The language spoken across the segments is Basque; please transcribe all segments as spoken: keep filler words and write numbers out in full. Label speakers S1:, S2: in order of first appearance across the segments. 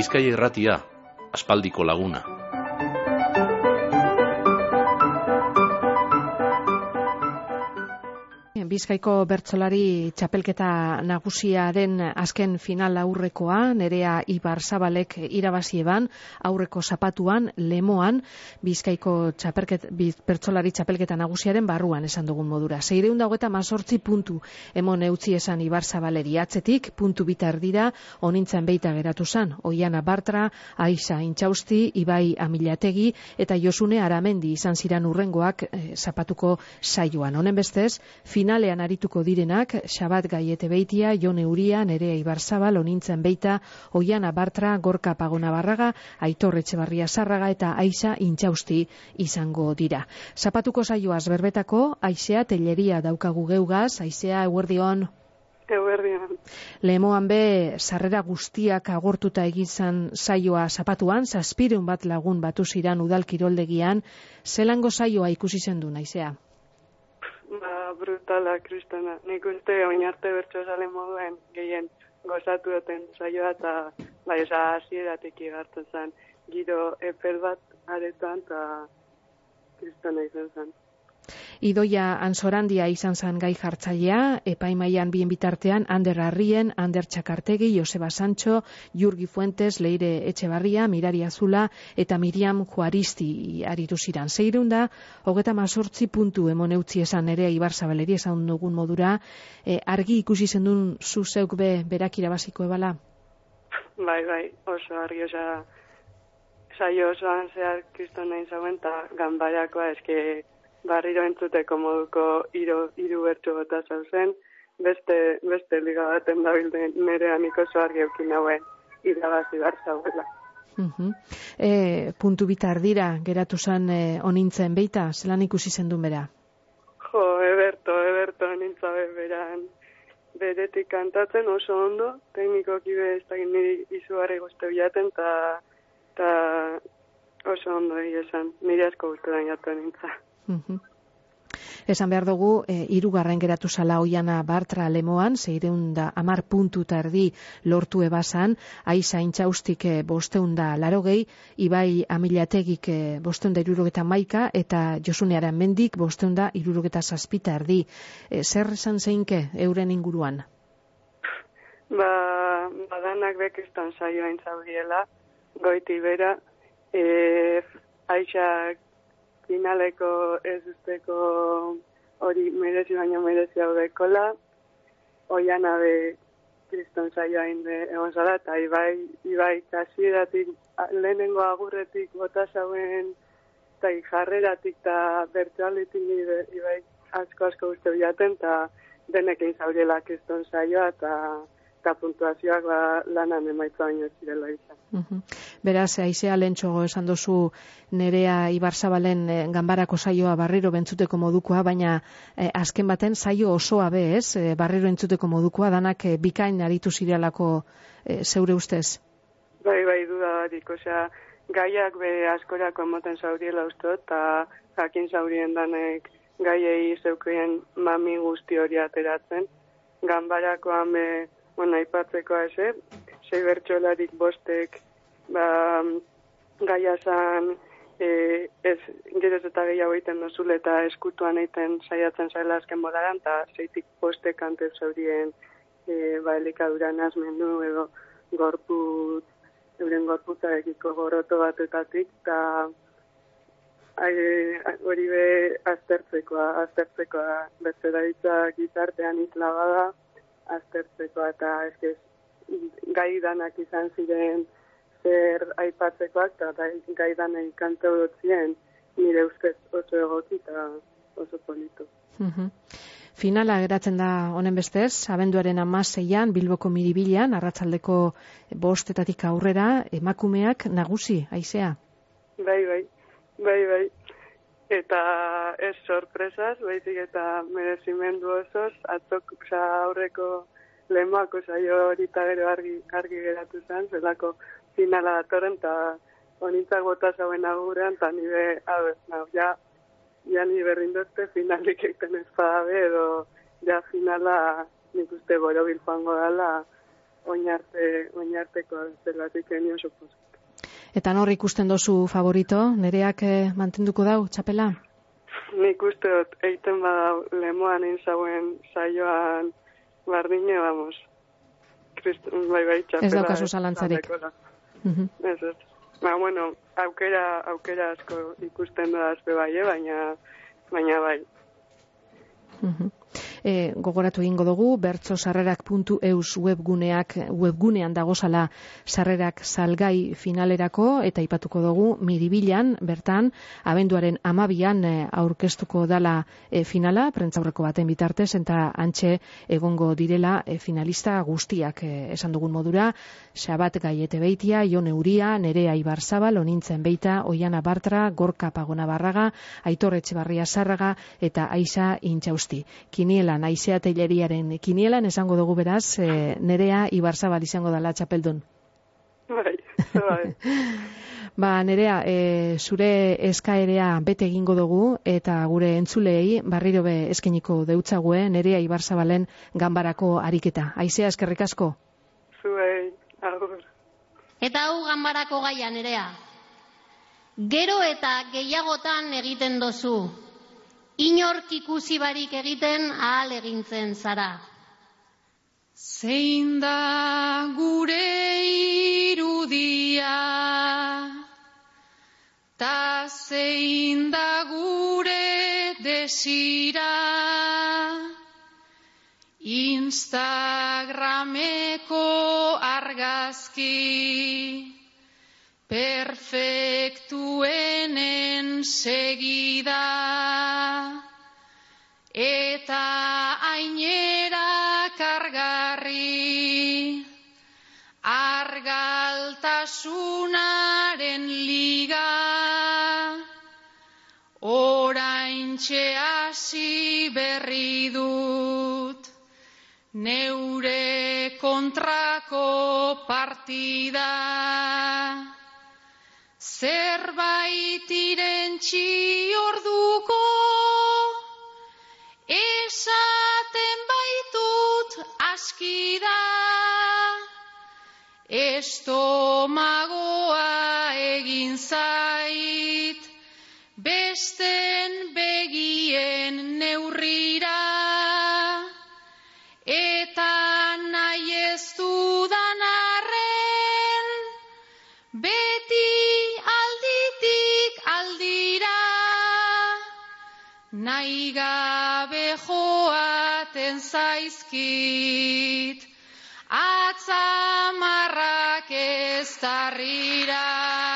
S1: Bizkaia Irratia, aspaldiko laguna.
S2: Bizkaiko bertsolari txapelketa nagusiaren azken final aurrekoa, Nerea Ibarzabalek irabazi eban, aurreko zapatuan, Lemoan, Bizkaiko txapelket, bertsolari txapelketa nagusiaren barruan esan dugun modura. Seireun dagoeta mazortzi puntu emon eutzi esan Ibarzabaleri atzetik, puntu bitar dira, onintzen beita geratu zan, Oiana Bartra, Aixa Intxausti, Ibai Amilategi, eta Josune Aramendi izan ziran urrengoak eh, zapatuko saioan. Honen bestez, final Finalean arituko direnak, Xabat Gaiete Beitia, Jone Uria, Nerea Ibarzabal, Onintzen Beita, Oiana Bartra, Gorka Pagona Barraga, Aitor Etxebarria Sarraga eta Aixa Intxausti izango dira. Zapatuko saioaz berbetako, Aixea Telleria daukagu geugaz, Aixea eguerdion.
S3: Eguerdion.
S2: Lemoan be, sarrera guztiak agortuta egizan saioa zapatuan, zazpireun bat lagun batu ziran udal kiroldegian, zelango saioa ikusi zendun, Aixea?
S3: Ba, brutala, Kristana. Nik uste oinarte bertsozale moduen gehien gozatu duten saioa eta bai, oza, hasieratik igartzen zen. Giro epel bat aretan eta Kristana izan zen.
S2: Idoia Ansorandia izan zen gai jartzailea, epaimaian bien bitartean Ander Arrien, Ander Txakartegi, Joseba Sancho, Jurgi Fuentes, Leire Etxebarria, Mirari Azula eta Miriam Juaristi aritu ziran. Zeirunda, hogeta mazortzi puntu emon eutzi esan Nerea Ibarzabaleri esan dugun modura, e, argi ikusi zendun zu zeuk be berak irabaziko ebala?
S3: Bai, bai, oso argi, oza, saio osoan zehar Kristona izauen eta ganbarakoa eske barriro entzuteko moduko hiru hiru bertso bota zauzen, beste beste liga baten dabilden Nerea nik oso argi eukin hauen irabazi behar zauela.
S2: Uh-huh. E, puntu bitar dira, geratu zen e, Onintzen Beita, zelan ikusi zendun bera?
S3: Jo, eberto, eberto onintzabe beran beretik kantatzen oso ondo, teknikoki be ez da niri izugarri guzti bilaten, eta oso ondo egin esan, nire asko guzti da jatu nintza.
S2: Uh-huh. Esan behar dugu, e, irugarren geratu zala Oiana Bartra Lemoan, zeireun da amar puntu tardi lortu ebazan, Aixa Intxaustik e, bosteun da larogei, Ibai Amilategik e, bosteun da irurogeta maika, eta Josune Aramendik bosteun da irurogeta zazpita erdi. E, zer esan zeinke euren inguruan?
S3: Ba, badanak bekistan saioa intzauriela, goiti bera, e, Aixak finaleko ez usteko hori merezi baino merezi hau dekola, Oiana be Kriston saioa inde egon zara, eta Ibai, Ibai kasieratik, lehenengo agurretik bota zauen, eta jarreratik eta bertsoaletik Ibai asko-asko guzti bilaten, eta denekin zauriela Kriston saioa, eta eta puntuazioak ba, lanan emaitza baino zirela izan.
S2: Uh-huh. Beraz, Aixea lentsogo esan dozu Nerea Ibarzabalen e, ganbarako saioa barriro bentzuteko modukoa, baina e, azken baten saio osoa be, ez? E, barriro entzuteko modukoa, danak e, bikain aritu zirelako e, zeure ustez?
S3: Bai, bai, duda barik, osea, gaiak be askorako emoten zauriela uste, eta jakin zaurien danek gaiei zeukien mami guzti hori ateratzen. Ganbarakoan be, bueno, aipatzekoa eze, sei bertsolarik bostek, ba, gaia zan, e, ez, geroz eta gehiago egiten dozule eta eskutuan egiten saiatzen zaila azken bolaran, eta zeitik bostek antez zaurien, e, ba, elikaduran azmendu edo gorput, euren gorputarekiko goroto batetatik, eta hori be aztertzekoa, aztertzekoa, beste daitza gizartean isla bada, aztertzekoa eta ez gai danak izan ziren zer aipatzekoak eta gai danak kanta dutzien nire ustez oso egoki eta oso politu.
S2: Uh-huh. Finala geratzen da honen bestez, abenduaren hamaseian Bilboko Miribilan, arratsaldeko bostetatik aurrera, emakumeak nagusi, Aixea?
S3: Bai, bai, bai, bai. Eta ez sorpresaz, baizik eta merezimendu osoz, atzok aurreko Lemoako saio hori eta gero argi, argi geratu zen, zelako finala datorren, eta honintzak bota zauen agurean, eta nire, hau ez, no, ja, ja ni berrindozte finalik egiten ez badabe, edo ja finala nik uste borobil joango dela oinarte, oinarteko zelatik enio supos.
S2: Eta nor ikusten dozu favorito? Nereak eh, mantenduko dau, txapela?
S3: Nik uste dut, eiten badau lemoan inzauen saioan bardine, vamos. Christ, bai, bai, txapela.
S2: Ez daukazu zalantzarik.
S3: Uh-huh. Ez, ez. Ba, bueno, aukera, aukera asko ikusten da azpe bai, eh? baina, baina bai.
S2: Uh-huh. E, gogoratu egingo dugu, bertsosarrerak puntu eus webguneak webgunean dagozala sarrerak salgai finalerako, eta aipatuko dugu Miribilan, bertan, abenduaren amabian e, aurkeztuko dala e, finala, prentzaurreko baten bitartez, eta antxe egongo direla e, finalista guztiak, e, esan dugun modura, Xabat Gaiete Beitia, Jon Euria, Nerea Ibarzabal, Onintzen Beita, Oiana Bartra, Gorka Pagona Barraga, Aitor Etxebarria Sarraga, eta Aixa Intxausti. Kinielan, Aizea Teileriaren kinielan, esango dugu beraz, e, Nerea Ibarzabal izango dela txapeldun.
S3: Bai, bai.
S2: Ba, Nerea, e, zure eskaerea bete egingo dugu, eta gure entzulei barriro be eskeniko deutzague Nerea Ibarzabalen ganbarako ariketa. Aizea, eskerrik asko.
S3: Zuei, agur.
S4: Eta hau ganbarako gaia, Nerea. Gero eta gehiagotan egiten dozu. Inork ikusi barik egiten ahal egintzen zara.
S5: Zein da gure irudia, ta zein da gure desira, Instagrameko argazki, perfektuenen segida, eta ainera kargarri, argaltasunaren liga, oraintxe hasi berri dut, neure kontrako partida. Zerbait irentsi orduko, esaten baitut aski da, estomagoa egin zait, besten begien neurrira, eta nahi ez dudan arren, beti alditik aldira, nahi gabe joaten zaizkit, atzamarrak ez darrira.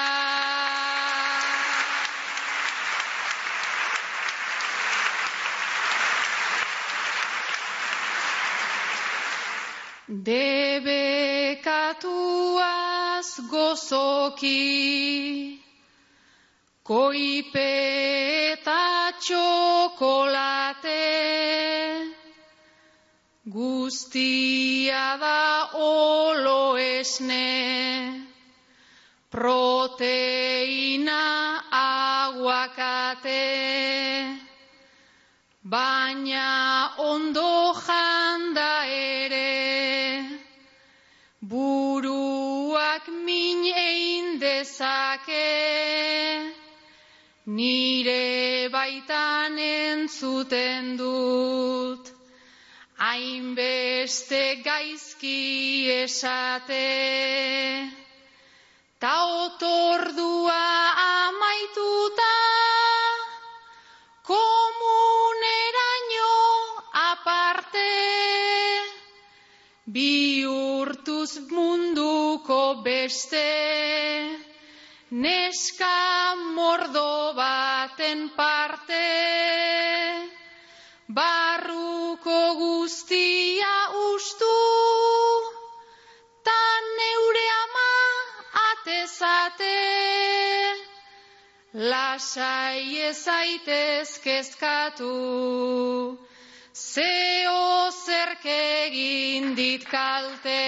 S5: Debekatuaz gozoki, koipe eta txokolate, guztia da olo esne, proteina aguakate, baina ondo janda ere, buruak min egin dezake, nire baitan entzuten dut, hainbeste gaizki esate, ta otordua amaituta, komuneraino aparte, bihurtuz munduko beste, neska mordo baten parte, barruko guztia ustu, ta neure ama atezate, lasai ezaitez kezkatu, zeo zerk egin dit kalte.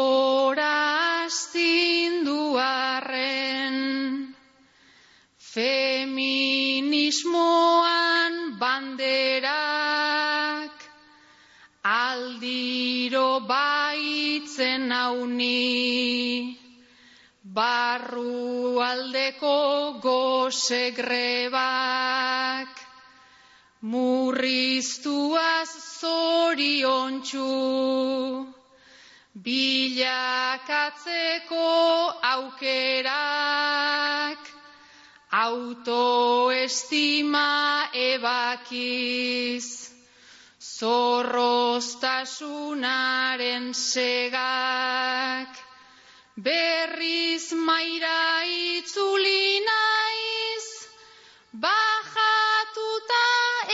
S5: Gustora astindu arren, fe feminismoan banderak, aldiro baitzen nauni, barrualdeko gose grebak, murriztuaz zoriontsu, bilakatzeko aukerak, autoestima ebakiz, zorroztasunaren segak, berriz maira itzuli naiz, bajatuta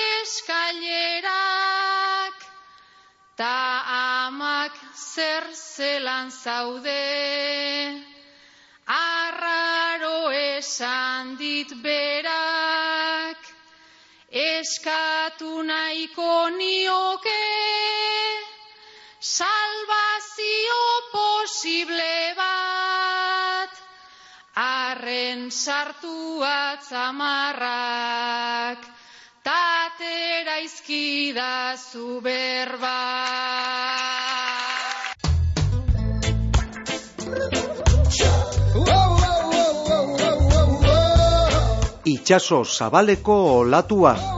S5: eskailerak, ta amak zer zelan zaude, arraro esan dit berak, eskatu nahiko nioke, salvazio posible bat, arren sartu atzamarrak, tatera izkidazu berba.
S6: Itxaso zabaleko olatua.